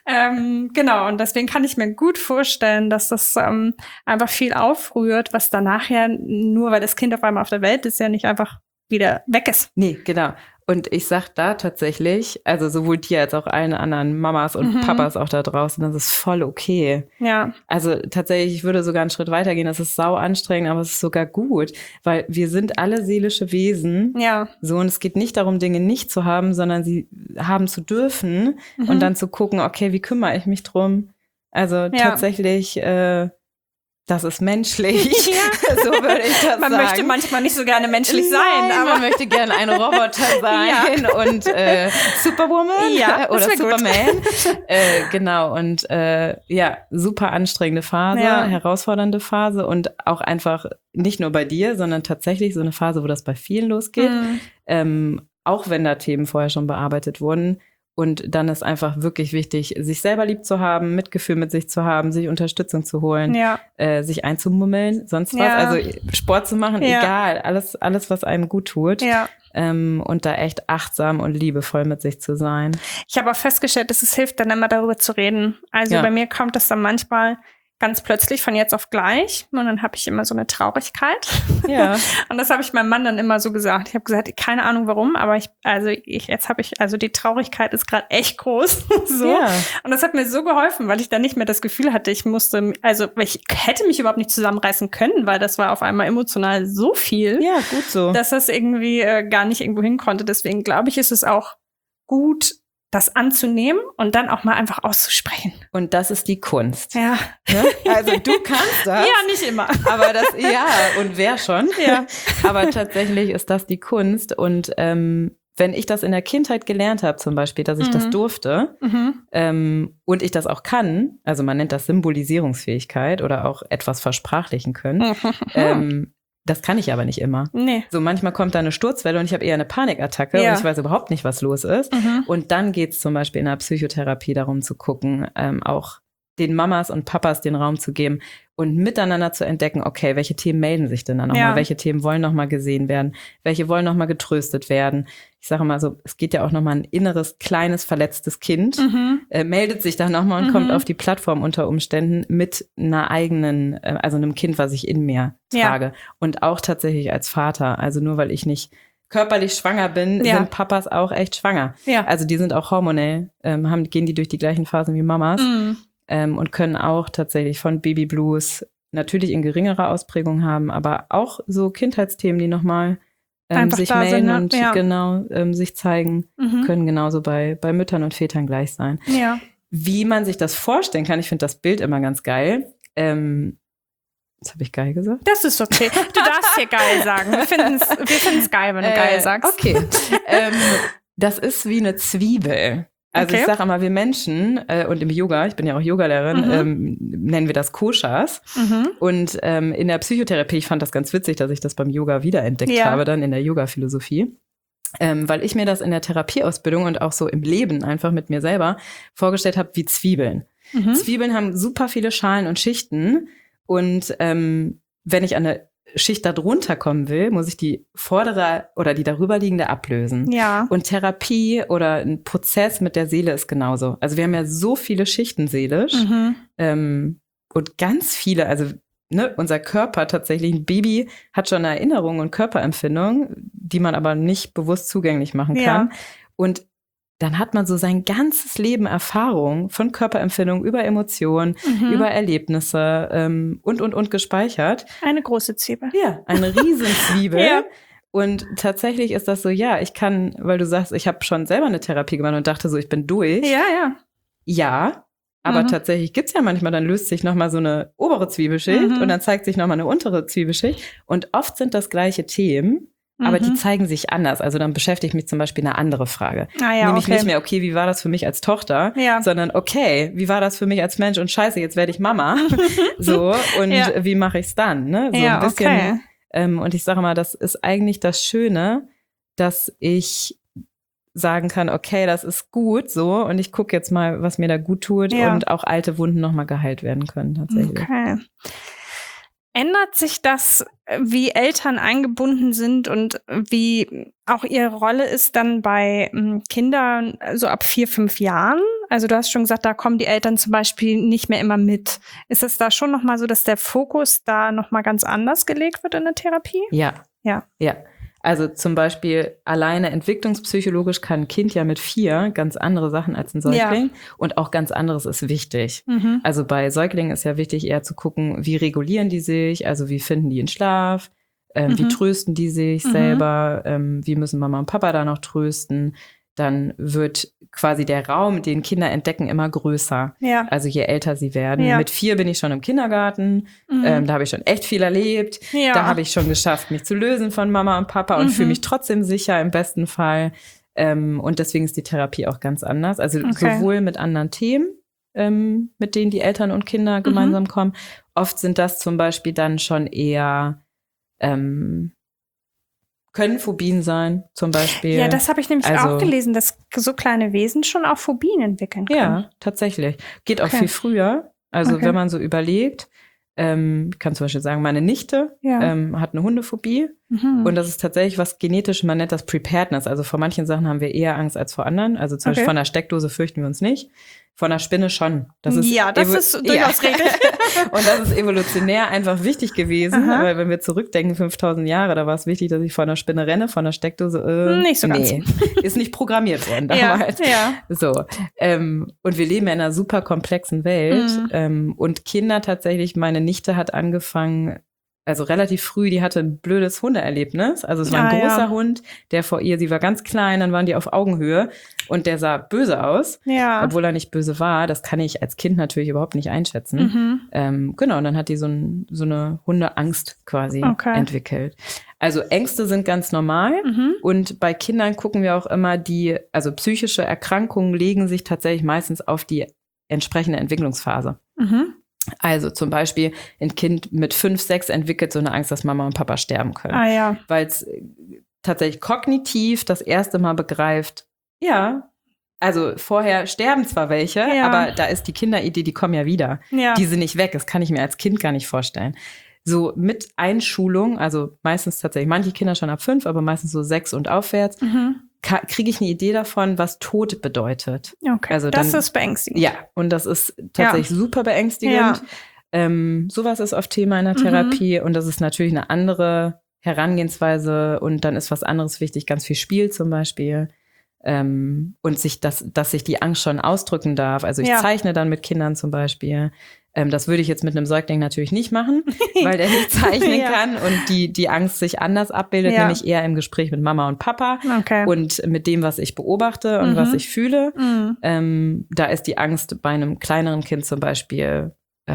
Genau, und deswegen kann ich mir gut vorstellen, dass das einfach viel aufrührt, was dann nachher, nur weil das Kind auf einmal auf der Welt ist, ja nicht einfach wieder weg ist. Nee, genau. Und ich sag da tatsächlich, also sowohl dir als auch allen anderen Mamas und Papas auch da draußen, das ist voll okay. Ja. Also tatsächlich, ich würde sogar einen Schritt weiter gehen, das ist sau anstrengend, aber es ist sogar gut, weil wir sind alle seelische Wesen. Ja. So, und es geht nicht darum, Dinge nicht zu haben, sondern sie haben zu dürfen und dann zu gucken, okay, wie kümmere ich mich drum? Also tatsächlich, das ist menschlich. Ja. So würde ich das sagen. Man möchte manchmal nicht so gerne menschlich sein, aber man möchte gerne ein Roboter sein und Superwoman oder Superman. Genau, und super anstrengende Phase, herausfordernde Phase und auch einfach nicht nur bei dir, sondern tatsächlich so eine Phase, wo das bei vielen losgeht. Auch wenn da Themen vorher schon bearbeitet wurden. Und dann ist einfach wirklich wichtig, sich selber lieb zu haben, Mitgefühl mit sich zu haben, sich Unterstützung zu holen, sich einzumummeln, sonst was. Also Sport zu machen, egal, alles, was einem gut tut. Ja. Und da echt achtsam und liebevoll mit sich zu sein. Ich habe auch festgestellt, dass es hilft, dann immer darüber zu reden. Also bei mir kommt das dann manchmal ganz plötzlich von jetzt auf gleich. Und dann habe ich immer so eine Traurigkeit. Ja. Und das habe ich meinem Mann dann immer so gesagt. Ich habe gesagt, keine Ahnung warum, aber die Traurigkeit ist gerade echt groß. So. Ja. Und das hat mir so geholfen, weil ich dann nicht mehr das Gefühl hatte, ich hätte mich überhaupt nicht zusammenreißen können, weil das war auf einmal emotional so viel. Ja, gut so. Dass das irgendwie gar nicht irgendwo hin konnte. Deswegen glaube ich, ist es auch gut, das anzunehmen und dann auch mal einfach auszusprechen. Und das ist die Kunst. Ja. Ne? Also du kannst das. Ja, nicht immer. Aber das, und wer schon. Ja. Aber tatsächlich ist das die Kunst. Und wenn ich das in der Kindheit gelernt habe, zum Beispiel, dass ich das durfte und ich das auch kann, also man nennt das Symbolisierungsfähigkeit oder auch etwas versprachlichen können, das kann ich aber nicht immer. Nee. So manchmal kommt da eine Sturzwelle und ich habe eher eine Panikattacke und ich weiß überhaupt nicht, was los ist. Und dann geht es zum Beispiel in der Psychotherapie darum zu gucken, auch den Mamas und Papas den Raum zu geben und miteinander zu entdecken, okay, welche Themen melden sich denn dann nochmal? Welche Themen wollen nochmal gesehen werden? Welche wollen nochmal getröstet werden? Ich sage mal so, es geht ja auch nochmal ein inneres, kleines, verletztes Kind, meldet sich dann nochmal und kommt auf die Plattform unter Umständen mit einer eigenen, also einem Kind, was ich in mir trage. Und auch tatsächlich als Vater. Also nur weil ich nicht körperlich schwanger bin, sind Papas auch echt schwanger. Ja. Also die sind auch hormonell, gehen die durch die gleichen Phasen wie Mamas. Und können auch tatsächlich von Babyblues natürlich in geringerer Ausprägung haben, aber auch so Kindheitsthemen, die nochmal sich melden und sich zeigen, können genauso bei Müttern und Vätern gleich sein. Ja. Wie man sich das vorstellen kann, ich finde das Bild immer ganz geil. Jetzt habe ich geil gesagt. Das ist okay. Du darfst hier geil sagen. Wir finden es geil, wenn du geil sagst. Okay. Das ist wie eine Zwiebel. Also ich sage immer, wir Menschen und im Yoga, ich bin ja auch Yogalehrerin, nennen wir das Koshas. Und in der Psychotherapie, ich fand das ganz witzig, dass ich das beim Yoga wiederentdeckt habe, dann in der Yoga-Philosophie. Weil ich mir das in der Therapieausbildung und auch so im Leben einfach mit mir selber vorgestellt habe wie Zwiebeln. Zwiebeln haben super viele Schalen und Schichten. Und wenn ich an eine Schicht da drunter kommen will, muss ich die vordere oder die darüberliegende ablösen. Ja. Und Therapie oder ein Prozess mit der Seele ist genauso. Also wir haben ja so viele Schichten seelisch und ganz viele, also unser Körper tatsächlich, ein Baby hat schon eine Erinnerung und Körperempfindung, die man aber nicht bewusst zugänglich machen kann. Und dann hat man so sein ganzes Leben Erfahrung von Körperempfindung über Emotionen, über Erlebnisse und gespeichert. Eine große Zwiebel. Ja, eine Riesenzwiebel. Und tatsächlich ist das so, ich kann, weil du sagst, ich habe schon selber eine Therapie gemacht und dachte so, ich bin durch. Ja, aber tatsächlich gibt's ja manchmal, dann löst sich nochmal so eine obere Zwiebelschicht und dann zeigt sich nochmal eine untere Zwiebelschicht. Und oft sind das gleiche Themen. Aber die zeigen sich anders. Also dann beschäftigt mich zum Beispiel eine andere Frage. Nämlich nicht mehr, okay, wie war das für mich als Tochter? Sondern, okay, wie war das für mich als Mensch? Und scheiße, jetzt werde ich Mama. So, und wie mache ich es dann? Ne? So ein bisschen. Und ich sage mal, das ist eigentlich das Schöne, dass ich sagen kann, okay, das ist gut so. Und ich gucke jetzt mal, was mir da gut tut. Und auch alte Wunden nochmal geheilt werden können tatsächlich. Okay. Ändert sich das, wie Eltern eingebunden sind und wie auch ihre Rolle ist dann bei Kindern so ab 4, 5 Jahren? Also du hast schon gesagt, da kommen die Eltern zum Beispiel nicht mehr immer mit. Ist es da schon nochmal so, dass der Fokus da nochmal ganz anders gelegt wird in der Therapie? Ja. Also zum Beispiel alleine entwicklungspsychologisch kann ein Kind ja mit 4 ganz andere Sachen als ein Säugling. Und auch ganz anderes ist wichtig. Also bei Säuglingen ist ja wichtig eher zu gucken, wie regulieren die sich, also wie finden die in Schlaf, wie trösten die sich selber, wie müssen Mama und Papa da noch trösten. Dann wird quasi der Raum, den Kinder entdecken, immer größer. Also je älter sie werden. Mit 4 bin ich schon im Kindergarten. Da habe ich schon echt viel erlebt. Da habe ich schon geschafft, mich zu lösen von Mama und Papa und fühle mich trotzdem sicher im besten Fall. Und deswegen ist die Therapie auch ganz anders. Also sowohl mit anderen Themen, mit denen die Eltern und Kinder gemeinsam kommen. Oft sind das zum Beispiel dann schon eher können Phobien sein, zum Beispiel. Ja, das habe ich nämlich auch gelesen, dass so kleine Wesen schon auch Phobien entwickeln können. Ja, tatsächlich. Geht auch viel früher. Also wenn man so überlegt, ich kann zum Beispiel sagen, meine Nichte hat eine Hundephobie. Und das ist tatsächlich was genetisch, man nennt das Preparedness. Also vor manchen Sachen haben wir eher Angst als vor anderen. Also zum Beispiel von der Steckdose fürchten wir uns nicht. Von der Spinne schon. Das ist durchaus richtig. Und das ist evolutionär einfach wichtig gewesen. Weil wenn wir zurückdenken, 5000 Jahre, da war es wichtig, dass ich vor einer Spinne renne, von der Steckdose. Nicht so ganz. Ist nicht programmiert worden damals. So. Und wir leben in einer super komplexen Welt. Und Kinder tatsächlich, meine Nichte hat angefangen, also relativ früh, die hatte ein blödes Hundeerlebnis. Also es war ein großer Hund, der vor ihr, sie war ganz klein, dann waren die auf Augenhöhe und der sah böse aus, obwohl er nicht böse war. Das kann ich als Kind natürlich überhaupt nicht einschätzen. Genau, und dann hat die so eine Hundeangst quasi entwickelt. Also Ängste sind ganz normal und bei Kindern gucken wir auch immer also psychische Erkrankungen legen sich tatsächlich meistens auf die entsprechende Entwicklungsphase. Also zum Beispiel ein Kind mit 5, 6 entwickelt so eine Angst, dass Mama und Papa sterben können. Weil es tatsächlich kognitiv das erste Mal begreift, also vorher sterben zwar welche, aber da ist die Kinderidee, die kommen ja wieder. Die sind nicht weg, das kann ich mir als Kind gar nicht vorstellen. So mit Einschulung, also meistens tatsächlich, manche Kinder schon ab 5, aber meistens so 6 und aufwärts, kriege ich eine Idee davon, was Tod bedeutet. Okay, also das ist beängstigend. Ja, und das ist tatsächlich super beängstigend. Sowas ist oft Thema in der Therapie und das ist natürlich eine andere Herangehensweise und dann ist was anderes wichtig, ganz viel Spiel zum Beispiel. Und dass sich die Angst schon ausdrücken darf. Also ich zeichne dann mit Kindern zum Beispiel. Das würde ich jetzt mit einem Säugling natürlich nicht machen, weil der nicht zeichnen kann und die Angst sich anders abbildet, nämlich eher im Gespräch mit Mama und Papa und mit dem, was ich beobachte und was ich fühle. Da ist die Angst bei einem kleineren Kind zum Beispiel,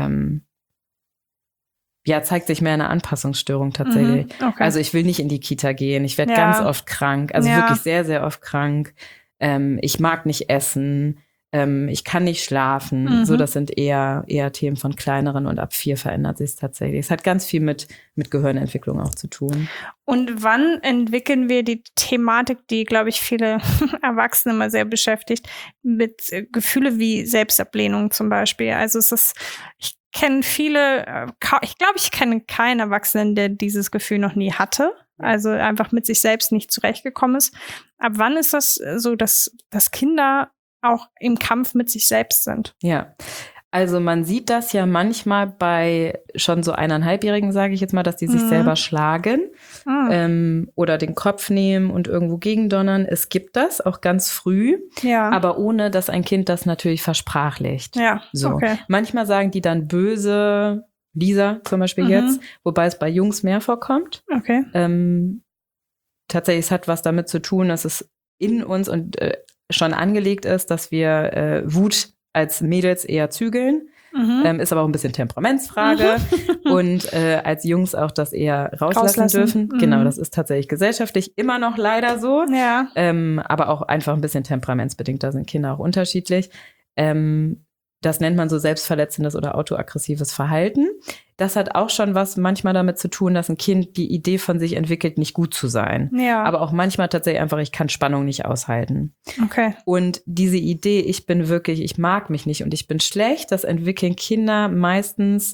zeigt sich mehr eine Anpassungsstörung tatsächlich. Also ich will nicht in die Kita gehen, ich werde ganz oft krank, also wirklich sehr, sehr oft krank. Ich mag nicht essen. Ich kann nicht schlafen. So, das sind eher Themen von kleineren und ab 4 verändert sich es tatsächlich. Es hat ganz viel mit Gehirnentwicklung auch zu tun. Und wann entwickeln wir die Thematik, die, glaube ich, viele Erwachsene immer sehr beschäftigt, mit Gefühle wie Selbstablehnung zum Beispiel? Also ich kenne viele, ich glaube, ich kenne keinen Erwachsenen, der dieses Gefühl noch nie hatte. Also einfach mit sich selbst nicht zurechtgekommen ist. Ab wann ist das so, dass Kinder auch im Kampf mit sich selbst sind? Ja, also man sieht das ja manchmal bei schon so 1,5-Jährigen, sage ich jetzt mal, dass die sich selber schlagen oder den Kopf nehmen und irgendwo gegendonnern. Es gibt das auch ganz früh, aber ohne, dass ein Kind das natürlich versprachlicht. So. Manchmal sagen die dann böse, Lisa zum Beispiel jetzt, wobei es bei Jungs mehr vorkommt. Tatsächlich, es hat was damit zu tun, dass es in uns und schon angelegt ist, dass wir Wut als Mädels eher zügeln. Ist aber auch ein bisschen Temperamentsfrage. Und als Jungs auch das eher rauslassen dürfen. Genau, das ist tatsächlich gesellschaftlich immer noch leider so. Aber auch einfach ein bisschen temperamentsbedingt. Da sind Kinder auch unterschiedlich. Das nennt man so selbstverletzendes oder autoaggressives Verhalten. Das hat auch schon was manchmal damit zu tun, dass ein Kind die Idee von sich entwickelt, nicht gut zu sein. Aber auch manchmal tatsächlich einfach, ich kann Spannung nicht aushalten. Und diese Idee, ich mag mich nicht und ich bin schlecht, das entwickeln Kinder meistens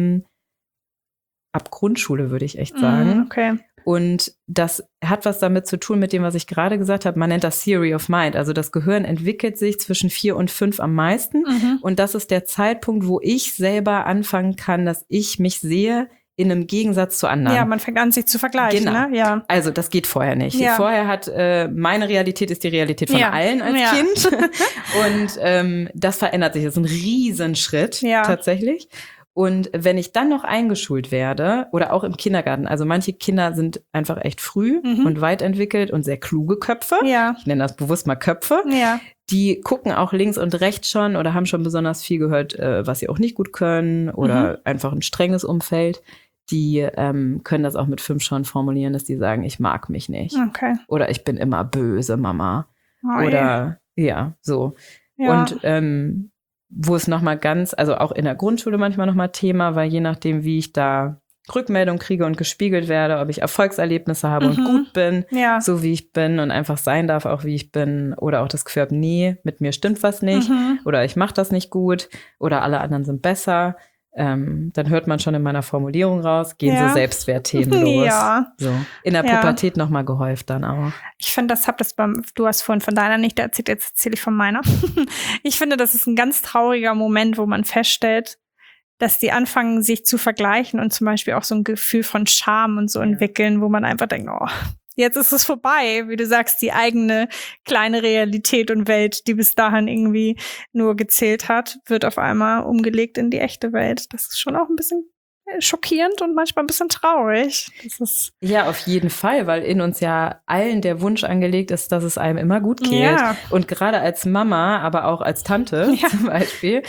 ab Grundschule, würde ich echt sagen. Und das hat was damit zu tun mit dem, was ich gerade gesagt habe. Man nennt das Theory of Mind. Also das Gehirn entwickelt sich zwischen 4 und 5 am meisten. Und das ist der Zeitpunkt, wo ich selber anfangen kann, dass ich mich sehe in einem Gegensatz zu anderen. Ja, man fängt an, sich zu vergleichen. Genau. Ne? Ja. Also das geht vorher nicht. Vorher hat meine Realität ist die Realität von allen als Kind. Und das verändert sich. Das ist ein Riesenschritt tatsächlich. Und wenn ich dann noch eingeschult werde oder auch im Kindergarten, also manche Kinder sind einfach echt früh und weit entwickelt und sehr kluge Köpfe. Ich nenne das bewusst mal Köpfe. Die gucken auch links und rechts schon oder haben schon besonders viel gehört, was sie auch nicht gut können oder einfach ein strenges Umfeld. Die können das auch mit 5 schon formulieren, dass die sagen, ich mag mich nicht. Oder ich bin immer böse, Mama. Oder so. Und wo es nochmal also auch in der Grundschule manchmal nochmal Thema, weil je nachdem, wie ich da Rückmeldung kriege und gespiegelt werde, ob ich Erfolgserlebnisse habe und gut bin, so wie ich bin und einfach sein darf, auch wie ich bin, oder auch das Gefühl habe, nee, mit mir stimmt was nicht oder ich mache das nicht gut oder alle anderen sind besser, dann hört man schon in meiner Formulierung raus, gehen so Selbstwertthemen los. So. In der Pubertät nochmal gehäuft dann auch. Ich finde, du hast vorhin von deiner nicht erzählt, jetzt erzähle ich von meiner. Ich finde, das ist ein ganz trauriger Moment, wo man feststellt, dass die anfangen, sich zu vergleichen und zum Beispiel auch so ein Gefühl von Scham und so entwickeln, wo man einfach denkt, oh, jetzt ist es vorbei, wie du sagst, die eigene kleine Realität und Welt, die bis dahin irgendwie nur gezählt hat, wird auf einmal umgelegt in die echte Welt. Das ist schon auch ein bisschen schockierend und manchmal ein bisschen traurig. Ja, auf jeden Fall, weil in uns ja allen der Wunsch angelegt ist, dass es einem immer gut geht. Ja. Und gerade als Mama, aber auch als Tante zum Beispiel,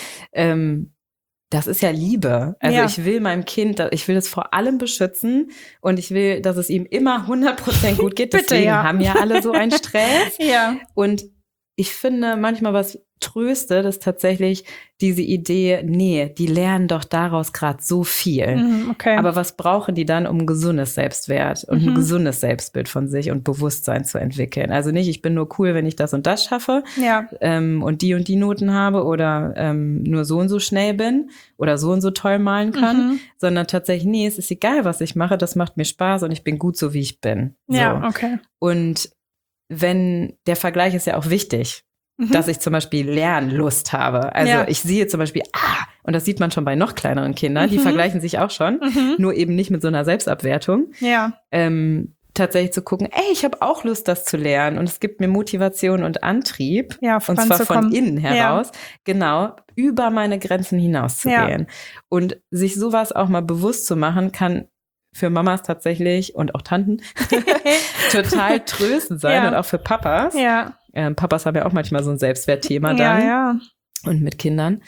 das ist ja Liebe. Also ich will meinem Kind, ich will es vor allem beschützen und ich will, dass es ihm immer 100% gut geht. Deswegen haben ja alle so einen Stress. Und ich finde manchmal, was tröstet, ist tatsächlich diese Idee, nee, die lernen doch daraus gerade so viel. Okay. Aber was brauchen die dann, um ein gesundes Selbstwert und ein gesundes Selbstbild von sich und Bewusstsein zu entwickeln? Also nicht, ich bin nur cool, wenn ich das und das schaffe und die Noten habe oder nur so und so schnell bin oder so und so toll malen kann, sondern tatsächlich, nee, es ist egal, was ich mache, das macht mir Spaß und ich bin gut so, wie ich bin. Ja, okay. Und wenn, der Vergleich ist ja auch wichtig, dass ich zum Beispiel Lernlust habe. Also ich sehe zum Beispiel, und das sieht man schon bei noch kleineren Kindern, die vergleichen sich auch schon, nur eben nicht mit so einer Selbstabwertung. Tatsächlich zu gucken, ich habe auch Lust, das zu lernen und es gibt mir Motivation und Antrieb, und zwar von innen heraus, genau, über meine Grenzen hinauszugehen. Und sich sowas auch mal bewusst zu machen, kann für Mamas tatsächlich und auch Tanten total tröstend sein und auch für Papas. Papas haben ja auch manchmal so ein Selbstwertthema dann und mit Kindern.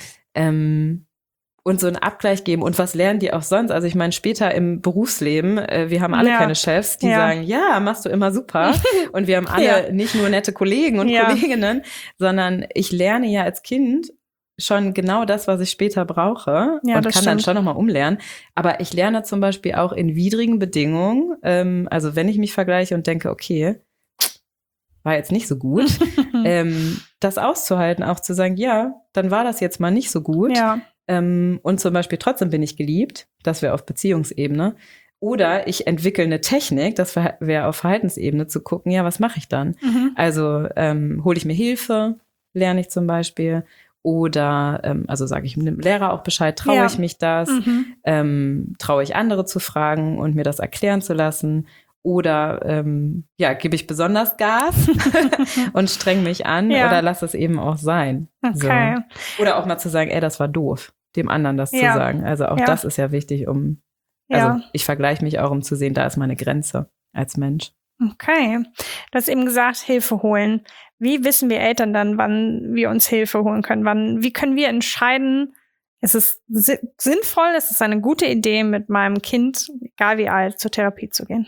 Und so einen Abgleich geben. Und was lernen die auch sonst? Also ich meine, später im Berufsleben, wir haben alle keine Chefs, die sagen, machst du immer super. Und wir haben alle nicht nur nette Kollegen und Kolleginnen, sondern ich lerne ja als Kind schon genau das, was ich später brauche und kann dann schon nochmal umlernen. Aber ich lerne zum Beispiel auch in widrigen Bedingungen, also wenn ich mich vergleiche und denke, okay, war jetzt nicht so gut, das auszuhalten, auch zu sagen, dann war das jetzt mal nicht so gut. Und zum Beispiel trotzdem bin ich geliebt, das wäre auf Beziehungsebene. Oder ich entwickle eine Technik, das wäre auf Verhaltensebene zu gucken, was mache ich dann? Also hole ich mir Hilfe, lerne ich zum Beispiel. Oder, also sage ich dem Lehrer auch Bescheid, traue ich mich das? Traue ich andere zu fragen und mir das erklären zu lassen? Oder gebe ich besonders Gas und streng mich an oder lass es eben auch sein. Okay. So. Oder auch mal zu sagen, das war doof, dem anderen das zu sagen. Also auch das ist ja wichtig, also ich vergleiche mich auch, um zu sehen, da ist meine Grenze als Mensch. Okay. Du hast eben gesagt, Hilfe holen. Wie wissen wir Eltern dann, wann wir uns Hilfe holen können? Wie können wir entscheiden, ist es sinnvoll, ist es eine gute Idee, mit meinem Kind, egal wie alt, zur Therapie zu gehen?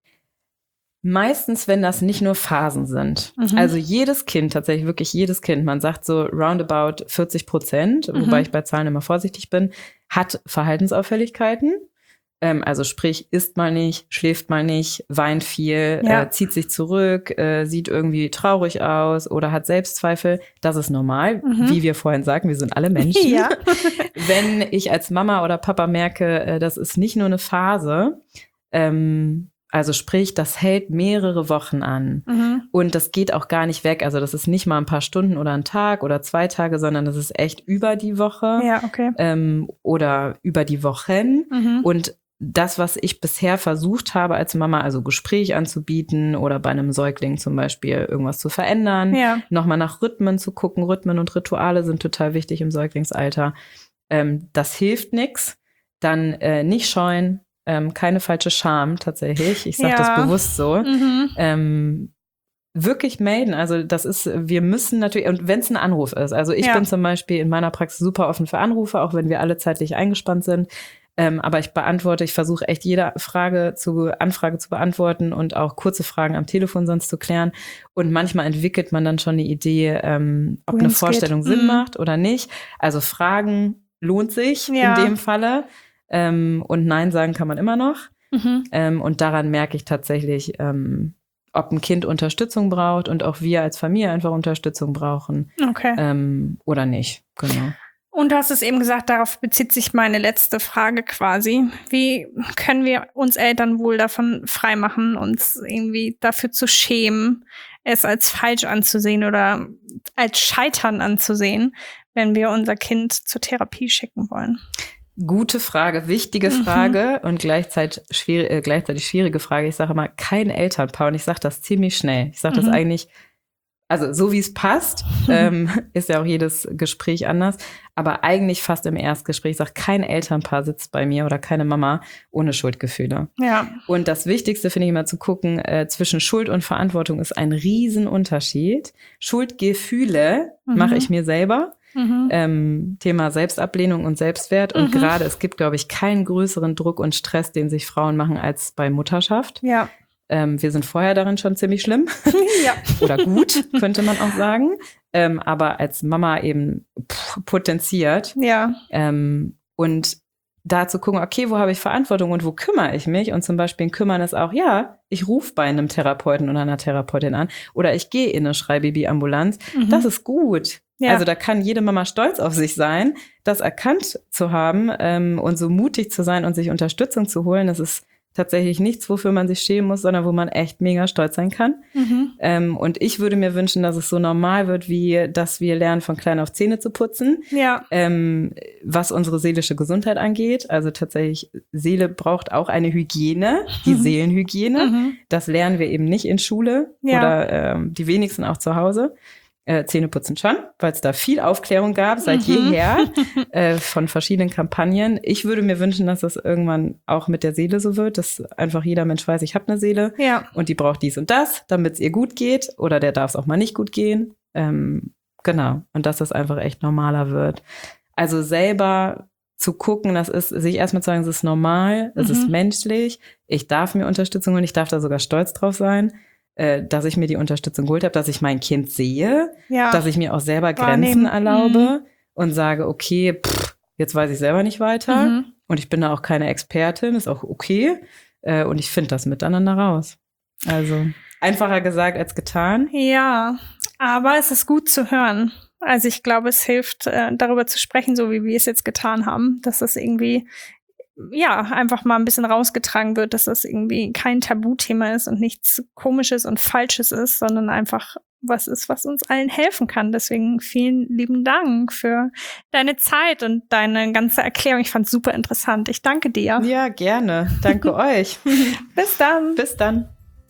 Meistens, wenn das nicht nur Phasen sind. Also jedes Kind, tatsächlich wirklich jedes Kind, man sagt so roundabout 40%, wobei ich bei Zahlen immer vorsichtig bin, hat Verhaltensauffälligkeiten. Also sprich, isst mal nicht, schläft mal nicht, weint viel, zieht sich zurück, sieht irgendwie traurig aus oder hat Selbstzweifel. Das ist normal, wie wir vorhin sagten, wir sind alle Menschen. Wenn ich als Mama oder Papa merke, das ist nicht nur eine Phase, also sprich, das hält mehrere Wochen an und das geht auch gar nicht weg. Also das ist nicht mal ein paar Stunden oder ein Tag oder 2 Tage, sondern das ist echt über die Woche oder über die Wochen. Und das, was ich bisher versucht habe als Mama, also Gespräch anzubieten oder bei einem Säugling zum Beispiel irgendwas zu verändern, nochmal nach Rhythmen zu gucken. Rhythmen und Rituale sind total wichtig im Säuglingsalter. Das hilft nichts. Dann nicht scheuen. Keine falsche Scham tatsächlich. Ich sage das bewusst so. Wirklich melden. Also das ist, wir müssen natürlich, und wenn es ein Anruf ist, also ich bin zum Beispiel in meiner Praxis super offen für Anrufe, auch wenn wir alle zeitlich eingespannt sind. Aber ich versuche echt jede Anfrage zu beantworten und auch kurze Fragen am Telefon sonst zu klären. Und manchmal entwickelt man dann schon eine Idee, ob eine Vorstellung Sinn macht oder nicht. Also Fragen lohnt sich in dem Falle. Und Nein sagen kann man immer noch. Und daran merke ich tatsächlich, ob ein Kind Unterstützung braucht und auch wir als Familie einfach Unterstützung brauchen oder nicht. Genau. Und du hast es eben gesagt, darauf bezieht sich meine letzte Frage quasi. Wie können wir uns Eltern wohl davon freimachen, uns irgendwie dafür zu schämen, es als falsch anzusehen oder als Scheitern anzusehen, wenn wir unser Kind zur Therapie schicken wollen? Gute Frage, wichtige Frage und gleichzeitig schwierige Frage. Ich sage immer, kein Elternpaar, und ich sage das ziemlich schnell. Ich sage das eigentlich also so wie es passt, ist ja auch jedes Gespräch anders, aber eigentlich fast im Erstgespräch sagt kein Elternpaar sitzt bei mir oder keine Mama ohne Schuldgefühle. Ja. Und das Wichtigste finde ich immer zu gucken, zwischen Schuld und Verantwortung ist ein Riesenunterschied. Schuldgefühle mache ich mir selber. Thema Selbstablehnung und Selbstwert. Und gerade, es gibt, glaube ich, keinen größeren Druck und Stress, den sich Frauen machen, als bei Mutterschaft. Ja. Wir sind vorher darin schon ziemlich schlimm. Ja. Oder gut, könnte man auch sagen. Aber als Mama eben potenziert. Ja. Und da zu gucken, okay, wo habe ich Verantwortung und wo kümmere ich mich? Und zum Beispiel ein Kümmern ist auch, ja, ich rufe bei einem Therapeuten oder einer Therapeutin an oder ich gehe in eine Schreibaby-Ambulanz. Das ist gut. Ja. Also da kann jede Mama stolz auf sich sein, das erkannt zu haben und so mutig zu sein und sich Unterstützung zu holen. Das ist tatsächlich nichts, wofür man sich schämen muss, sondern wo man echt mega stolz sein kann. Und ich würde mir wünschen, dass es so normal wird, wie dass wir lernen, von klein auf Zähne zu putzen, was unsere seelische Gesundheit angeht. Also tatsächlich, Seele braucht auch eine Hygiene, die Seelenhygiene. Das lernen wir eben nicht in Schule oder die wenigsten auch zu Hause. Zähneputzen schon, weil es da viel Aufklärung gab, seit jeher, von verschiedenen Kampagnen. Ich würde mir wünschen, dass das irgendwann auch mit der Seele so wird, dass einfach jeder Mensch weiß, ich habe eine Seele und die braucht dies und das, damit es ihr gut geht oder der darf es auch mal nicht gut gehen. Genau, und dass das einfach echt normaler wird. Also selber zu gucken, das ist, sich erstmal zu sagen, es ist normal, es ist menschlich, ich darf mir Unterstützung holen, ich darf da sogar stolz drauf sein, dass ich mir die Unterstützung geholt habe, dass ich mein Kind sehe, dass ich mir auch selber Grenzen erlaube und sage, okay, jetzt weiß ich selber nicht weiter und ich bin da auch keine Expertin, ist auch okay und ich finde das miteinander raus. Also einfacher gesagt als getan. Ja, aber es ist gut zu hören. Also ich glaube, es hilft, darüber zu sprechen, so wie wir es jetzt getan haben, dass das irgendwie einfach mal ein bisschen rausgetragen wird, dass das irgendwie kein Tabuthema ist und nichts Komisches und Falsches ist, sondern einfach was ist, was uns allen helfen kann. Deswegen vielen lieben Dank für deine Zeit und deine ganze Erklärung. Ich fand es super interessant. Ich danke dir. Ja, gerne. Danke euch. Bis dann. Bis dann.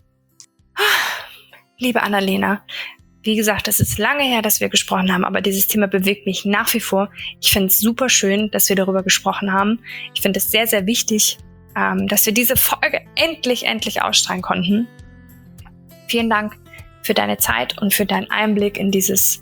Liebe Annalena, wie gesagt, es ist lange her, dass wir gesprochen haben, aber dieses Thema bewegt mich nach wie vor. Ich finde es super schön, dass wir darüber gesprochen haben. Ich finde es sehr, sehr wichtig, dass wir diese Folge endlich ausstrahlen konnten. Vielen Dank für deine Zeit und für deinen Einblick in dieses,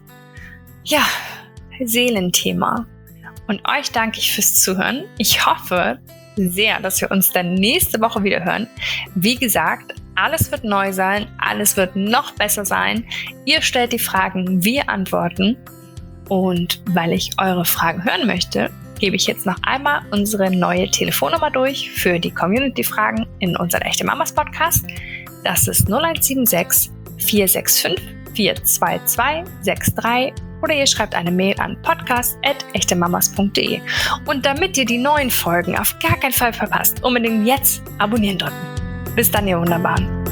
Seelenthema. Und euch danke ich fürs Zuhören. Ich hoffe sehr, dass wir uns dann nächste Woche wieder hören. Wie gesagt, alles wird neu sein, alles wird noch besser sein. Ihr stellt die Fragen, wir antworten. Und weil ich eure Fragen hören möchte, gebe ich jetzt noch einmal unsere neue Telefonnummer durch für die Community-Fragen in unserem Echte Mamas Podcast. Das ist 0176 465 42263 oder ihr schreibt eine Mail an podcast@echtemamas.de. Und damit ihr die neuen Folgen auf gar keinen Fall verpasst, unbedingt jetzt abonnieren drücken. Bis dann, ihr Wunderbaren.